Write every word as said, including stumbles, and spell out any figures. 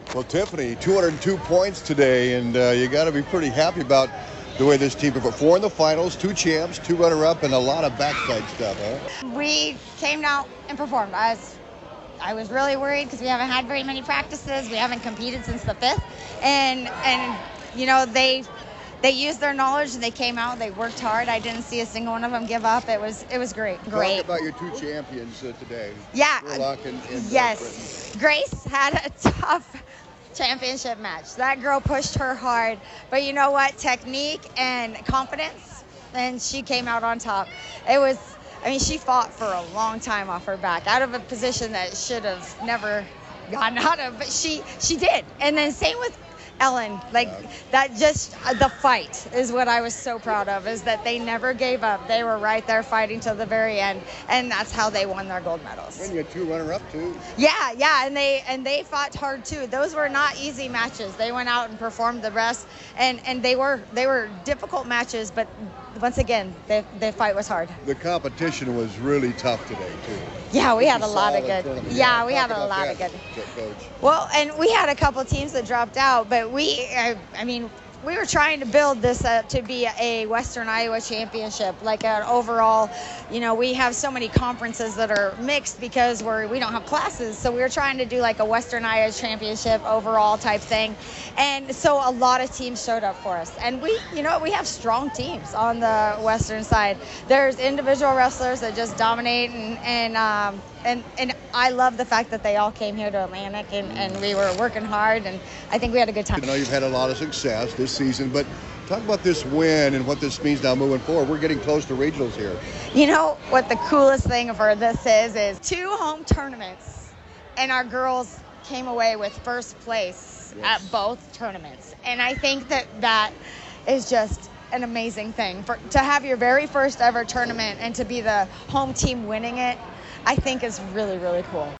Well, Tiffany, two hundred two points today, and uh, you got to be pretty happy about the way this team performed. Four in the finals, two champs, two runner-up, and a lot of backside stuff, huh? We came out and performed. I was, I was really worried because we haven't had very many practices. We haven't competed since the fifth, and and you know they they used their knowledge and they came out. They worked hard. I didn't see a single one of them give up. It was it was great. Great. Talk about your two champions uh, today. Yeah. Sherlock and, and yes. Uh, Grace had a tough championship match. That girl pushed her hard, but you know what? Technique and confidence, and she came out on top. It was, I mean, she fought for a long time off her back, out of a position that should have never gotten out of, but she she did. And then same with Ellen, like Yeah. that, just uh, the fight is what I was so proud of, is that they never gave up. They were right there fighting till the very end, and that's how they won their gold medals. And you had two runner-up too. Yeah, yeah, and they and they fought hard too. Those were not easy matches. They went out and performed the rest, and and they were they were difficult matches. But once again, the the fight was hard. The competition was really tough today too. Yeah, we had a It's lot of solid good. tournament. Yeah, we Talk had a about lot that, of good. Coach. Well, and we had a couple teams that dropped out, but we, I, I mean, we were trying to build this uh, to be a Western Iowa championship, like an overall, you know, we have so many conferences that are mixed because we're, we don't have classes. So we were trying to do like a Western Iowa championship overall type thing. And so a lot of teams showed up for us. And we, you know, we have strong teams on the Western side. There's individual wrestlers that just dominate, and, and, um, and, and I love the fact that they all came here to Atlantic, and, and we were working hard, and I think we had a good time. I know you've had a lot of success this season, but talk about this win and what this means now moving forward. We're getting close to regionals here. You know what the coolest thing for this is, is two home tournaments, and our girls came away with first place Yes. at both tournaments. And I think that that is just an amazing thing. For, to have your very first ever tournament and to be the home team winning it, I think is really, really cool.